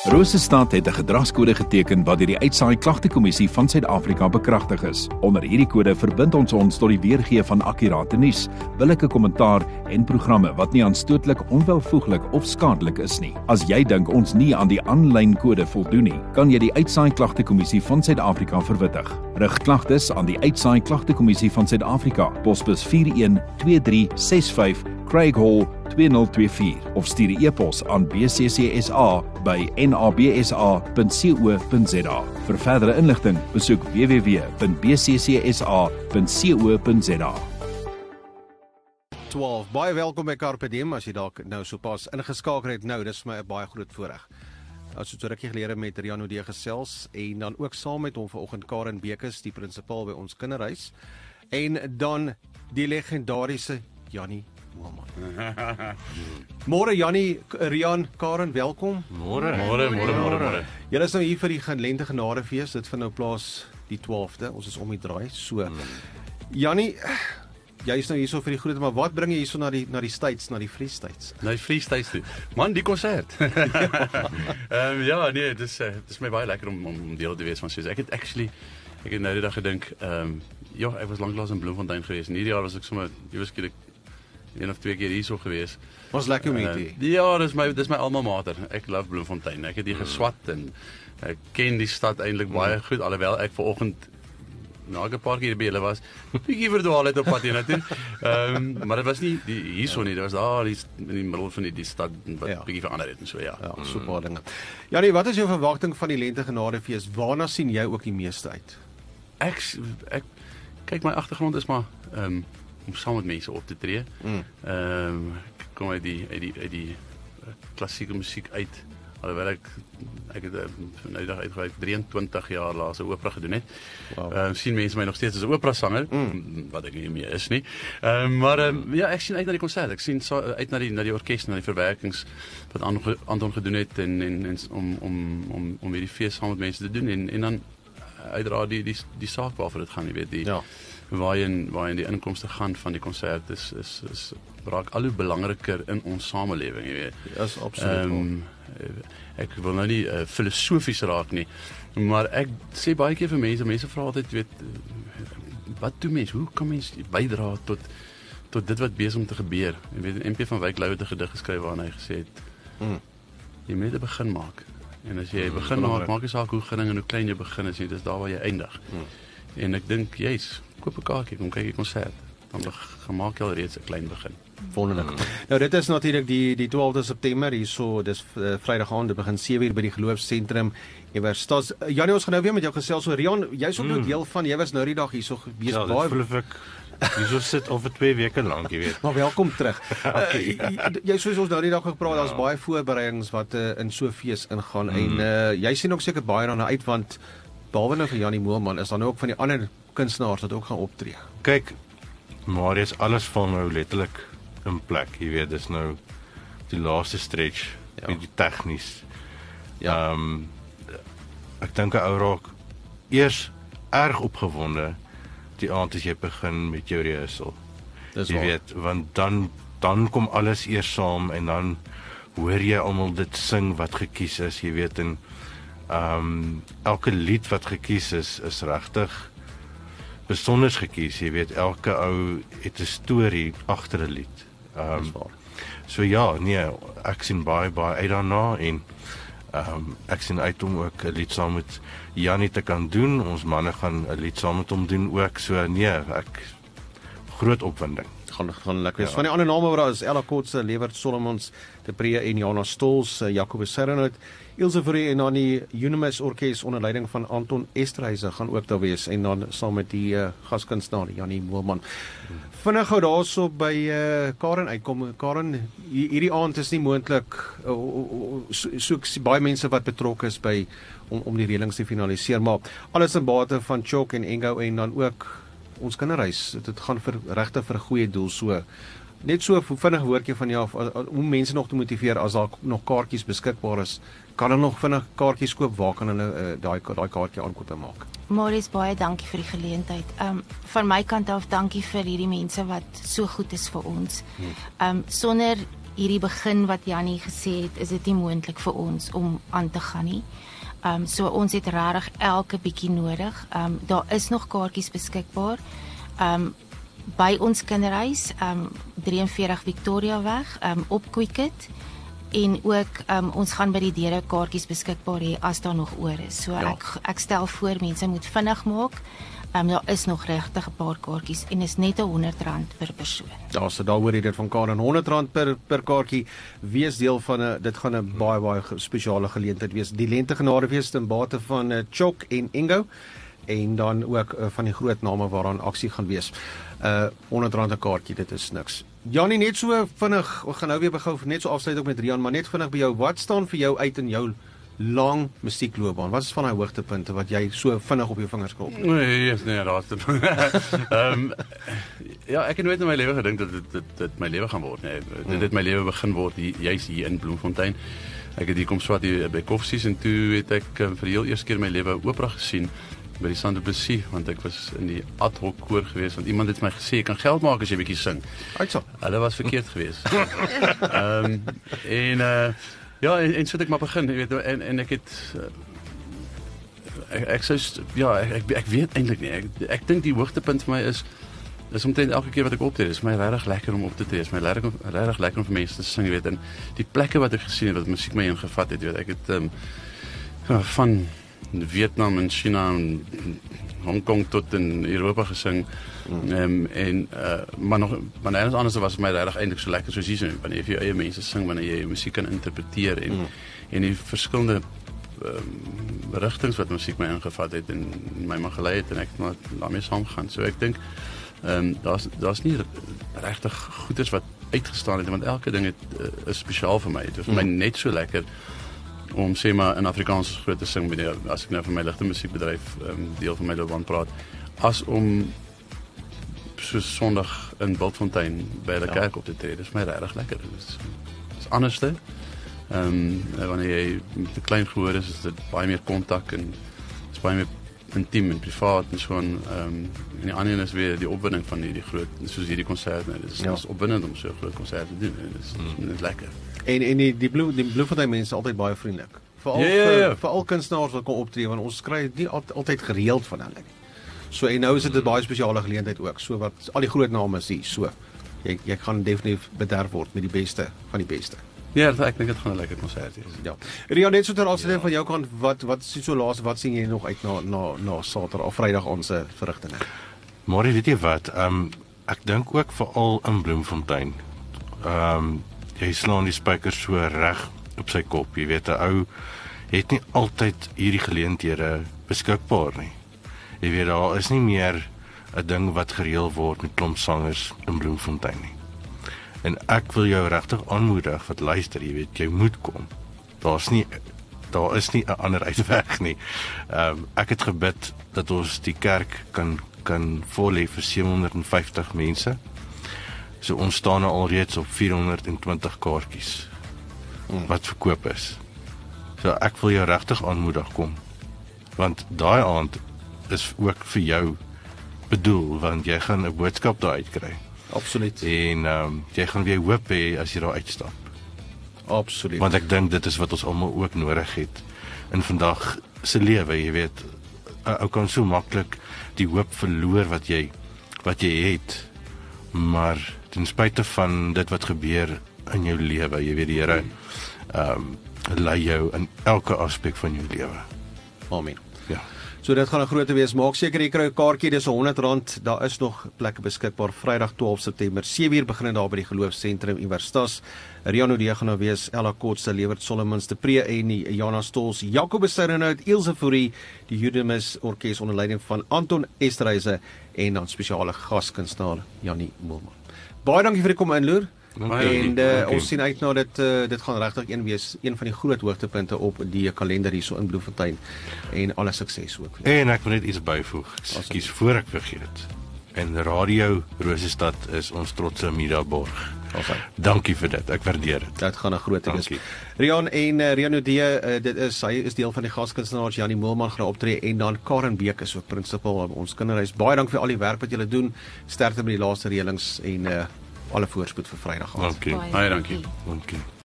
Rosestad het 'n gedragskode geteken wat deur die Uitsaai Klagtekommissie van Suid-Afrika bekragtig is. Onder hierdie kode verbind ons tot die weergee van akkurate nuus, billike kommentaar en programme wat nie aanstootlik, onwelvoeglik of skadelik is nie. As jy dink ons nie aan die aanlyn kode voldoen nie, kan jy die Uitsaai Klagtekommissie van Suid-Afrika verwittig. Rig klagtes aan die Uitsaai Klagtekommissie van Suid-Afrika, posbus 412365 Craig Hall 2024 of stuur 'n e-pos aan bccsa@nabsa.co.za. Vir verdere inligting, besoek www.bccsa.co.za. 12. Baie welkom by Carpe Diem, as jy dalk nou sopas ingeskakel het nou, dis my 'n baie groot voorreg. As so rukkie gelede met Rian O'Dee gesels en dan ook saam met hom vanoggend Karen Bekes, die prinsipaal by ons kinderhuis, en dan die legendariese Jannie Moelman. Môre Jannie, Rian, Karen, welkom. Môre. Julle is nou hier vir die Lente Genadefees, dit vind nou plaas die 12de, ons is om die draai, so. Jannie, jy is nou hierso vir die groete, maar wat bring jy hierso na die States, na die Free States? Na die Free States toe. Man, die konsert. Ja, nee, dis my baie lekker om deel te wees van soos. Ek het nou die dag gedink, ja, ek was lanklaas in Bloemfontein gewees. En hierdie jaar was ek sommer, jy was skielik 1 of 2 keer hierso gewees. Was lekker om hier. Ja, dis my alma mater. Ek love Bloemfontein. Ek het hier geswat en ek ken die stad eintlik baie goed, alhoewel ek vanoggend na 'n paar keer by julle was, bietjie verdwaal het op pad hiernatoe. Maar dit was nie hierso nie, dit was daar in die middel van die stad wat bietjie verander het en so, ja. Ja, so 'n paar dinge. Jannie, wat is jou verwagting van die Lente Genadefees? Waarna sien jy ook die meeste uit? Ek kyk, my agtergrond is maar om saam met mense op te tree. Ek kom uit die klassieke musiek uit, alhoewel ek het nou die dag uitgewerk 23 jaar laas 'n opera gedoen het. Wow. Sien mense my nog steeds as 'n opera sanger, wat ek nie meer is nie. Maar ja, ek sien uit na die konsert. Ek sien uit na die orkes, na die verwerkings wat Anton gedoen het en om hierdie fees saam met mense te doen en dan uiteraard die saak waarvoor dit gaan, jy weet, waarin die inkomste gaan van die konsert is raak al hoe belangriker in ons samelewing, jy weet. Ja, is absoluut. Ek wil nou nie filosofies raak nie, maar ek sê baie keer vir mense vra altyd, weet, wat doen mens, hoe kan mens bydra tot dit wat besig om te gebeur? Jy weet, MP van Wyk Lou het 'n gedig geskryf waarin hy gesê het, jy moet 'n begin maak. En as jy begin maak nie saak hoe gering en hoe klein jy begin is nie, dis daar waar jy eindig. En ek dink, koop 'n kaartjie, kom kyk die konsert, dan gemaak jy al reeds 'n klein begin. Wonderlik. Nou dit is natuurlik die 12de September hierso, dis Vrydag aand, dit begin 7:00 by die Geloofsentrum Universiteit. Jannie, ons gaan nou weer met jou gesels oor Rian, jy's ook nou deel van, jy was nou die dag hierso gewees, baie. Ja, dit voel of ek hierso sit of vir 2 weke lank, jy weet. Maar welkom terug. Jy soos ons nou die dag gepraat, daar's baie voorbereidings wat in so 'n fees ingaan en jy sien ook seker baie daarna uit, want behalwe nou vir Jannie Moelman, is daar nou ook van die ander kunstenaars wat ook gaan optree. Kyk, Marius, alles val nou letterlik in plek, jy weet, dis nou die laaste stretch, die tegnies. Ek dink 'n ou raak eers erg opgewonde die aand as jy begin met jou rehearsal. Jy weet, want dan kom alles eers saam en dan hoor jy almal dit sing wat gekies is, jy weet, en elke lied wat gekies is regtig besonder gekies, jy weet, elke ou het 'n storie agter 'n lied. So ja, nee, ek sien baie uit daarna en ek sien uit om ook 'n lied saam met Jannie te kan doen. Ons manne gaan 'n lied saam met hom doen ook. So nee, groot opwinding. Gaan lekker. Van die ander name wat daar is, Ella Kotse, Lewert Solomons, De Pre en Jana Stols, Jacobus Serenout, Ilse Fourie en dan die Unimis Orkees onder leiding van Anton Esterhuise gaan ook daar wees en dan saam met die gaskunstenaar Jannie Moelman. Vinnig gou daarso by Karen uitkom. Karen, hierdie aand is nie moontlik soek baie mense wat betrokke is by om die reëlings te finaliseer, maar alles in bate van Chok en Engo en dan ook ons kinderhuis. Dit gaan regtig vir 'n goeie doel, so net so vinnig woordjie van jou om mense nog te motiveer as daar nog kaartjies beskikbaar is. Kan hulle nog vinnig kaartjies koop? Waar kan hulle daai kaartjie aankoop maak? Marius, baie dankie vir die geleentheid. Van my kant af dankie vir hierdie mense wat so goed is vir ons. Sonder hierdie begin wat Jannie gesê het, is dit nie moontlik vir ons om aan te gaan nie. So ons het regtig elke bietjie nodig. Daar is nog kaartjies beskikbaar. By ons kinderhuis, 43 Victoriaweg, op Quicket, en ook ons gaan by die deure kaartjies beskikbaar hê as daar nog oor is. So ek stel voor mense moet vinnig maak. Daar is nog regtig 'n paar kaartjies en is net R100 per persoon. Ja, so daar hoor jy dit van Karen, R100 per kaartjie. Wees deel van dit gaan 'n baie spesiale geleentheid wees. Die lentegenadefees ten bate van Chok en Ingo, en dan ook van die groot name waaraan aksie gaan wees. R100 'n kaartjie, dit is niks. Jannie, net so vinnig, ons gaan nou weer begou net so afsluit ook met Rian, maar net vinnig by jou, wat staan vir jou uit in jou lang musiekloopbaan? Wat is van daai hoogtepunte wat jy so vinnig op jou vingers kan opneem? Nee, daar's dit. Ja, ek het nooit in my lewe gedink dat dit my lewe gaan word nie. Dit het my lewe begin word juis hier in Bloemfontein. Ek het hier kom swat hier by Koffsies, en toe het ek vir die heel eerste keer in my lewe opera gesien by die Saint-Debussy, want ek was in die ad hoc koor geweest, want iemand het my gesê jy kan geld maak as jy bietjie sing. Uitsa. Hulle was verkeerd geweest. Ja, en so het ek maar begin, jy weet, en ek het ek weet eintlik nie. Ek dink die hoogtepunt vir my is omtrent elke keer wat ek optree. Dit is my regtig lekker om op te tree. Dit is my regtig lekker om vir mense te sing, jy weet, en die plekke wat ek gesien het, wat musiek my ingevat het, jy weet, ek het van Vietnam en China en Hong Kong tot in Europa gesing, maar ergens anders was het my regtig eintlik so lekker soos hier, wanneer jy vir jou eie mense sing, wanneer jy musiek kan interpreteer, en die verskillende rigtings wat musiek my ingevat het en my mag gelei het, en ek maar daarmee saamgaan. So ek dink daar's nie regtig goeders wat uitgestaan het, want elke ding is spesiaal vir my. Dit was vir my net so lekker om sê maar in Afrikaans groot te sing, as ek nou van my ligte musiekbedryf deel van my loopbaan praat, as om soos Sondag in Bultfontein by hulle kerk op te tree. Dit is my regtig lekker. Dit is anderste. Wanneer jy met 'n klein gehoor is dit baie meer kontak, en dit is baie meer intiem en privaat, en so en die ander is weer die opwinding van hierdie groot, soos hierdie konsert. Dit is opwindend om so 'n groot konsert te doen. Dit is lekker. En die Bloemfontein mense altyd baie vriendelik. Veral kunstenaars wat kom optree, want ons kry nie altyd gereeld van hulle nie. So en nou is dit 'n baie spesiale geleentheid ook. So wat al die groot name is hier, so jy gaan definitief bederf word met die beste van die beste. Ja, ek dink dit gaan 'n lekker konsert wees. Ja. Rian, net so ter afsluiting van jou kant, wat is so laas, wat sien jy nog uit na Saterdag of Vrydag ons verrigtinge? Maar weet jy wat, ek dink ook veral in Bloemfontein. Jy slaan die spykers so reg op sy kop. Jy weet, 'n ou het nie altyd hierdie geleenthede beskikbaar nie. Jy weet, daar is nie meer 'n ding wat gereël word met klomp sangers in Bloemfontein nie. En ek wil jou regtig aanmoedig wat luister, jy weet, jy moet kom. Daar is nie 'n ander uitweg nie. Ek het gebid dat ons die kerk kan vol hê vir 750 mense. So ons staan nou alreeds op 420 kaartjies wat verkoop is. So ek wil jou regtig aanmoedig kom. Want daai aand is ook vir jou bedoel, want jy gaan 'n boodskap daar uitkry. Absoluut. En jy gaan weer hoop hê as jy daar uitstap. Absoluut. Want ek dink dit is wat ons almal ook nodig het in vandag se lewe, jy weet. Ou kan so maklik die hoop verloor wat jy het. Maar ten spyte van dit wat gebeur in jou lewe, jy weet, die Here lei jou in elke aspek van jou lewe. Amen. Ja. So dit gaan 'n groot wees. Maak seker jy kry 'n kaartjie, dis R100. Daar is nog plekke beskikbaar. Vrydag 12 September, 7uur begin daar by die Geloofsentrum Universitas. Rian O'Dea gaan nou wees, Ella Kotse, Lewert Solomons, De Pre en Jana Stols, Jacobus Serenout, Ilse Fourie, die Judemus Orkees onder leiding van Anton Esterhuizen en dan spesiale gaskunstenaar Jannie Moelman. Baie dankie vir die kom inloer. En ons sien uit na dit gaan regtig een van die groot hoogtepunte op die kalender hierso in Bloemfontein en alle sukses ook. En ek wil net iets byvoeg. Ekskuus voor ek vergeet. En Radio Rosestad is ons trotse mediaborg. Dankie vir dit. Ek waardeer dit. Dit gaan 'n groot wees. Rian en Rian O'Dea, hy is deel van die gaskunstenaars Jannie Moelman gaan optree en dan Karen Beek is ook prinsipal op ons kinderhuis. Baie dankie vir al die werk wat julle doen. Sterkte met die laaste reëlings en alle voorspoed vir Vrydag aand. Dankie. Baie dankie. Dankie.